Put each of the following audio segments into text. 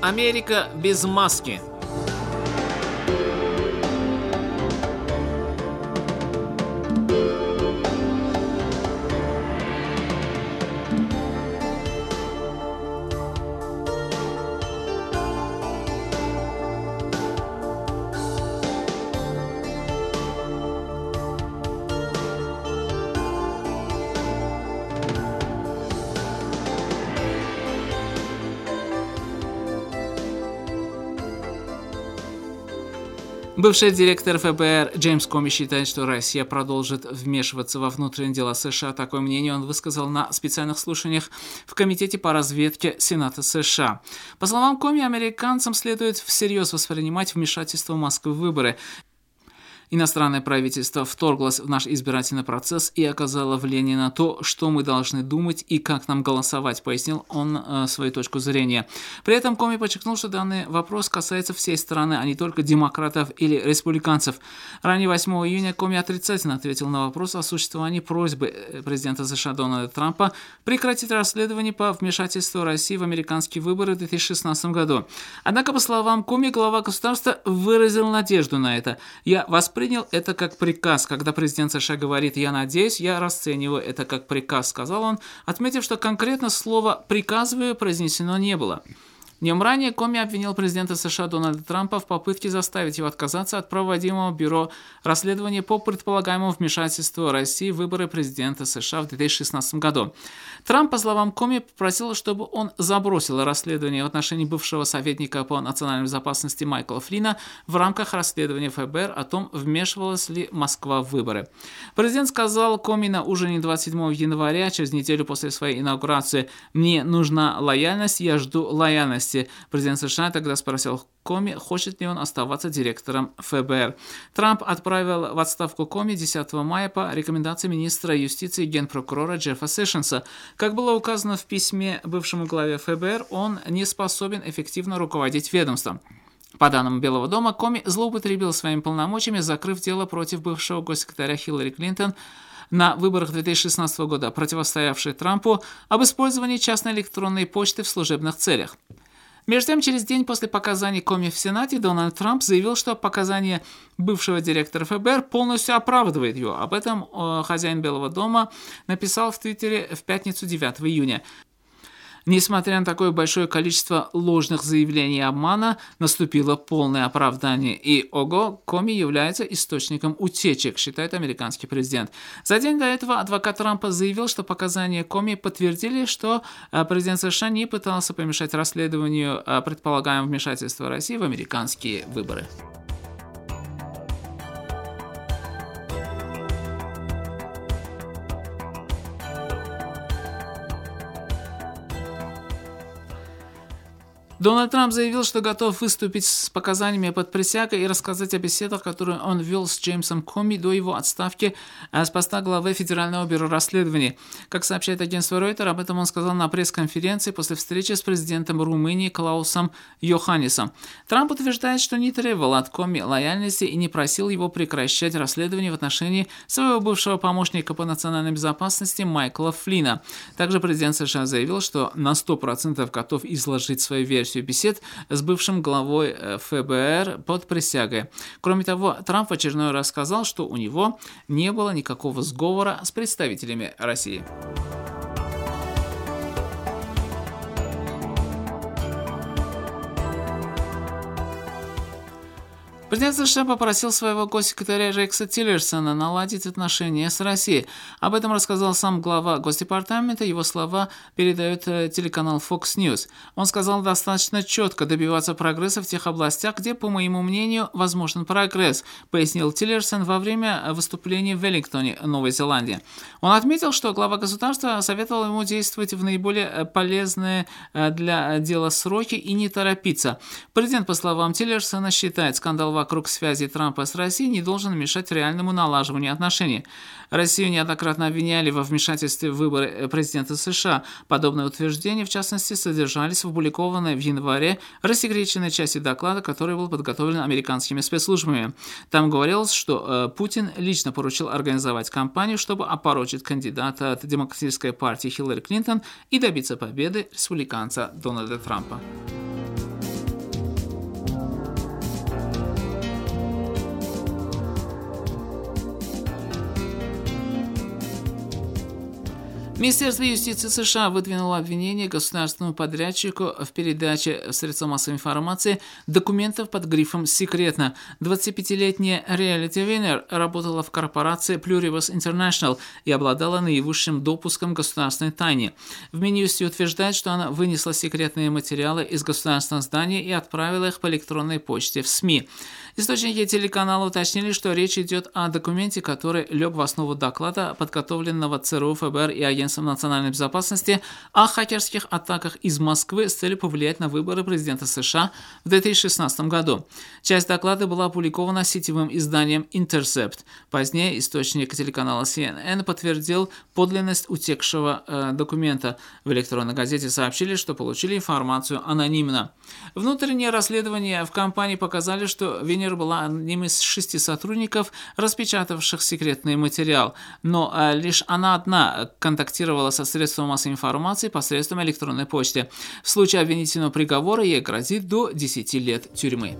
Америка без маски. Бывший директор ФБР Джеймс Коми считает, что Россия продолжит вмешиваться во внутренние дела США. Такое мнение он высказал на специальных слушаниях в Комитете по разведке Сената США. По словам Коми, американцам следует всерьез воспринимать вмешательство Москвы в выборы. Иностранное правительство вторглось в наш избирательный процесс и оказало влияние на то, что мы должны думать и как нам голосовать, пояснил он свою точку зрения. При этом Коми подчеркнул, что данный вопрос касается всей страны, а не только демократов или республиканцев. Ранее 8 июня Коми отрицательно ответил на вопрос о существовании просьбы президента США Дональда Трампа прекратить расследование по вмешательству России в американские выборы в 2016 году. Однако, по словам Коми, глава государства выразил надежду на это. «Я воспринял это как приказ. Когда президент США говорит «я надеюсь», я расцениваю это как приказ», сказал он, отметив, что конкретно слово «приказываю» произнесено не было. Днем ранее Коми обвинил президента США Дональда Трампа в попытке заставить его отказаться от проводимого бюро расследования по предполагаемому вмешательству России в выборы президента США в 2016 году. Трамп, по словам Коми, попросил, чтобы он забросил расследование в отношении бывшего советника по национальной безопасности Майкла Флина в рамках расследования ФБР о том, вмешивалась ли Москва в выборы. Президент сказал Коми на ужине 27 января, через неделю после своей инаугурации: «Мне нужна лояльность, я жду лояльности». Президент США тогда спросил Коми, хочет ли он оставаться директором ФБР. Трамп отправил в отставку Коми 10 мая по рекомендации министра юстиции и генпрокурора Джеффа Сэшенса. Как было указано в письме бывшему главе ФБР, он не способен эффективно руководить ведомством. По данным Белого дома, Коми злоупотребил своими полномочиями, закрыв дело против бывшего госсекретаря Хиллари Клинтон на выборах 2016 года, противостоявшей Трампу, об использовании частной электронной почты в служебных целях. Между тем, через день после показаний Коми в Сенате Дональд Трамп заявил, что показания бывшего директора ФБР полностью оправдывает его. Об этом хозяин Белого дома написал в Твиттере в пятницу 9 июня. Несмотря на такое большое количество ложных заявлений и обмана, наступило полное оправдание. И, ого, Коми является источником утечек, считает американский президент. За день до этого адвокат Трампа заявил, что показания Коми подтвердили, что президент США не пытался помешать расследованию предполагаемого вмешательства России в американские выборы. Дональд Трамп заявил, что готов выступить с показаниями под присягой и рассказать о беседах, которые он вел с Джеймсом Коми до его отставки с поста главы Федерального бюро расследований. Как сообщает агентство Reuters, об этом он сказал на пресс-конференции после встречи с президентом Румынии Клаусом Йоханнисом. Трамп утверждает, что не требовал от Коми лояльности и не просил его прекращать расследование в отношении своего бывшего помощника по национальной безопасности Майкла Флина. Также президент США заявил, что на 100% готов изложить свою версию бесед с бывшим главой ФБР под присягой. Кроме того, Трамп в очередной раз сказал, что у него не было никакого сговора с представителями России. Президент США попросил своего госсекретаря Рекса Тиллерсона наладить отношения с Россией. Об этом рассказал сам глава Госдепартамента. Его слова передает телеканал Fox News. Он сказал достаточно четко добиваться прогресса в тех областях, где, по моему мнению, возможен прогресс, пояснил Тиллерсон во время выступления в Веллингтоне, Новой Зеландии. Он отметил, что глава государства советовал ему действовать в наиболее полезные для дела сроки и не торопиться. Президент, по словам Тиллерсона, считает, скандал вокруг связи Трампа с Россией не должен мешать реальному налаживанию отношений. Россию неоднократно обвиняли во вмешательстве в выборы президента США. Подобные утверждения, в частности, содержались в опубликованной в январе рассекреченной части доклада, который был подготовлен американскими спецслужбами. Там говорилось, что Путин лично поручил организовать кампанию, чтобы опорочить кандидата от Демократической партии Хиллари Клинтон и добиться победы республиканца Дональда Трампа. Министерство юстиции США выдвинуло обвинение государственному подрядчику в передаче в средства массовой информации документов под грифом «Секретно». 25-летняя Reality Winner работала в корпорации Pluribus International и обладала наивысшим допуском к государственной тайне. В Минюсте утверждает, что она вынесла секретные материалы из государственного здания и отправила их по электронной почте в СМИ. Источники телеканала уточнили, что речь идет о документе, который лег в основу доклада, подготовленного ЦРУ, ФБР и Агентством национальной безопасности о хакерских атаках из Москвы с целью повлиять на выборы президента США в 2016 году. Часть доклада была опубликована сетевым изданием Intercept. Позднее источник телеканала CNN подтвердил подлинность утекшего документа. В электронной газете сообщили, что получили информацию анонимно. Внутренние расследования в компании показали, что Винер была одним из 6 сотрудников, распечатавших секретный материал, но лишь она одна контактировала со средством массовой информации посредством электронной почты. В случае обвинительного приговора ей грозит до 10 лет тюрьмы.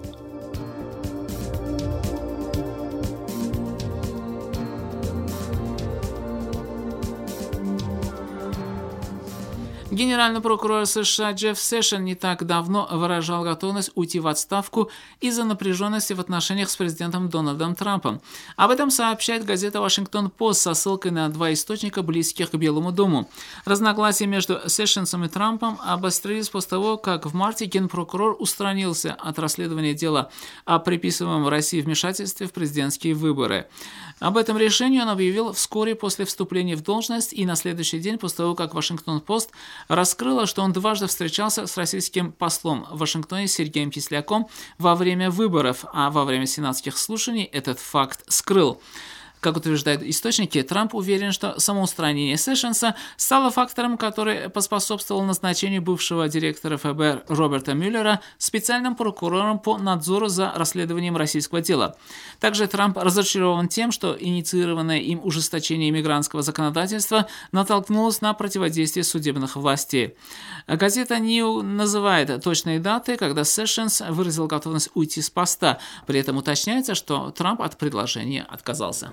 Генеральный прокурор США Джефф Сэшен не так давно выражал готовность уйти в отставку из-за напряженности в отношениях с президентом Дональдом Трампом. Об этом сообщает газета «Вашингтон-Пост» со ссылкой на 2 источника, близких к Белому дому. Разногласия между Сэшенсом и Трампом обострились после того, как в марте генпрокурор устранился от расследования дела о приписываемом России вмешательстве в президентские выборы. Об этом решении он объявил вскоре после вступления в должность и на следующий день после того, как «Вашингтон-Пост» раскрыла, что он дважды встречался с российским послом в Вашингтоне Сергеем Кисляком во время выборов, а во время сенатских слушаний этот факт скрыл. Как утверждают источники, Трамп уверен, что самоустранение Сэшенса стало фактором, который поспособствовал назначению бывшего директора ФБР Роберта Мюллера специальным прокурором по надзору за расследованием российского дела. Также Трамп разочарован тем, что инициированное им ужесточение иммигрантского законодательства натолкнулось на противодействие судебных властей. Газета New называет точные даты, когда Сэшенс выразил готовность уйти с поста. При этом уточняется, что Трамп от предложения отказался.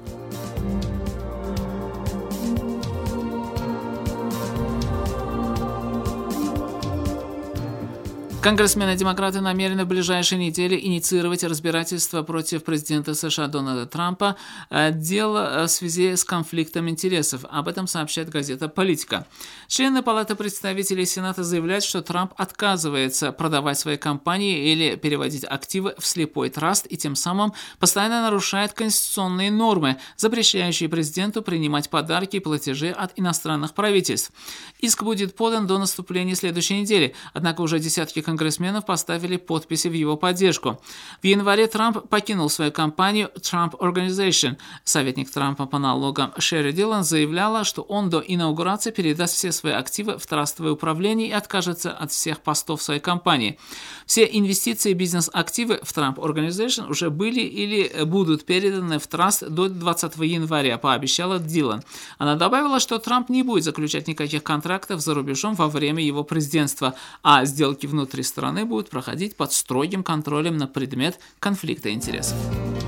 Конгрессмены-демократы намерены в ближайшие недели инициировать разбирательство против президента США Дональда Трампа дело в связи с конфликтом интересов. Об этом сообщает газета «Политика». Члены Палаты представителей Сената заявляют, что Трамп отказывается продавать свои компании или переводить активы в слепой траст и тем самым постоянно нарушает конституционные нормы, запрещающие президенту принимать подарки и платежи от иностранных правительств. Иск будет подан до наступления следующей недели, однако уже десятки конгрессменов поставили подписи в его поддержку. В январе Трамп покинул свою компанию Trump Organization. Советник Трампа по налогам Шерри Дилан заявляла, что он до инаугурации передаст все свои активы в трастовое управление и откажется от всех постов в своей компании. Все инвестиции и бизнес-активы в Trump Organization уже были или будут переданы в траст до 20 января, пообещала Дилан. Она добавила, что Трамп не будет заключать никаких контрактов за рубежом во время его президентства, а сделки внутри страны будут проходить под строгим контролем на предмет конфликта интересов.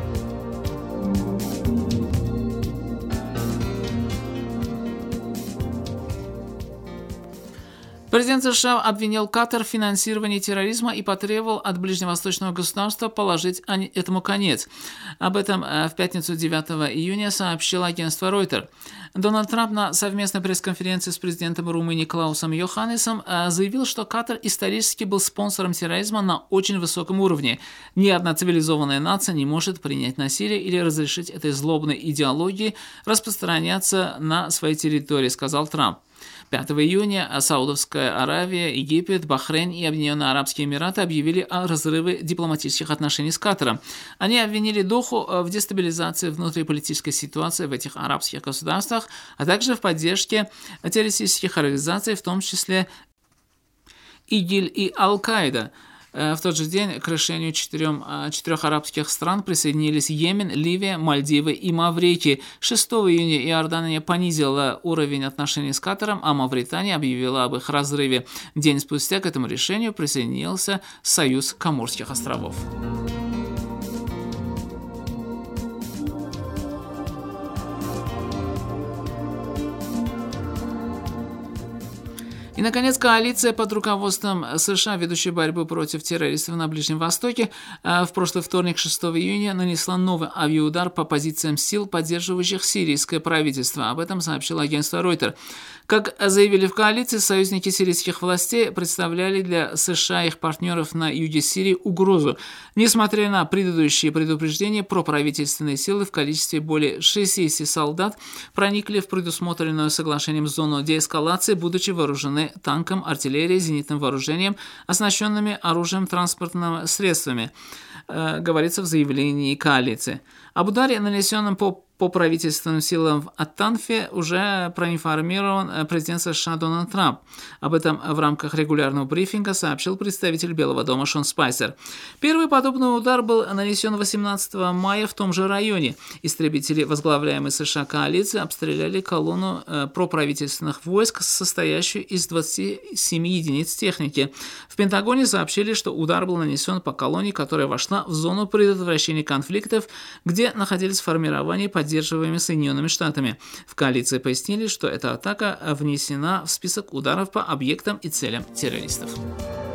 Президент США обвинил Катар в финансировании терроризма и потребовал от ближневосточного государства положить этому конец. Об этом в пятницу 9 июня сообщило агентство Reuters. Дональд Трамп на совместной пресс-конференции с президентом Румынии Клаусом Йоханнесом заявил, что Катар исторически был спонсором терроризма на очень высоком уровне. Ни одна цивилизованная нация не может принять насилие или разрешить этой злобной идеологии распространяться на своей территории, сказал Трамп. 5 июня Саудовская Аравия, Египет, Бахрейн и Объединенные Арабские Эмираты объявили о разрыве дипломатических отношений с Катаром. Они обвинили Доху в дестабилизации внутриполитической ситуации в этих арабских государствах, а также в поддержке террористических организаций, в том числе ИГИЛь и Аль-Каида. В тот же день к решению четырех арабских стран присоединились Йемен, Ливия, Мальдивы и Маврикий. 6 июня Иордания понизила уровень отношений с Катаром, а Мавритания объявила об их разрыве. День спустя к этому решению присоединился Союз Коморских островов. И, наконец, коалиция под руководством США, ведущая борьбу против террористов на Ближнем Востоке, в прошлый вторник, 6 июня, нанесла новый авиаудар по позициям сил, поддерживающих сирийское правительство. Об этом сообщило агентство Reuters. Как заявили в коалиции, союзники сирийских властей представляли для США и их партнеров на юге Сирии угрозу. Несмотря на предыдущие предупреждения, проправительственные силы в количестве более 60 солдат проникли в предусмотренную соглашением зону деэскалации, будучи вооружены танком, артиллерией, зенитным вооружением, оснащенными оружием, транспортными средствами, говорится в заявлении коалиции. Об ударе, нанесенном по правительственным силам в Ат-Танфе, уже проинформирован президент США Дональд Трамп. Об этом в рамках регулярного брифинга сообщил представитель Белого дома Шон Спайсер. Первый подобный удар был нанесен 18 мая в том же районе. Истребители, возглавляемые США коалиции, обстреляли колонну проправительственных войск, состоящую из 27 единиц техники. В Пентагоне сообщили, что удар был нанесен по колонне, которая вошла в зону предотвращения конфликтов, где находились формирования, поддерживаемые Соединенными Штатами. В коалиции пояснили, что эта атака внесена в список ударов по объектам и целям террористов.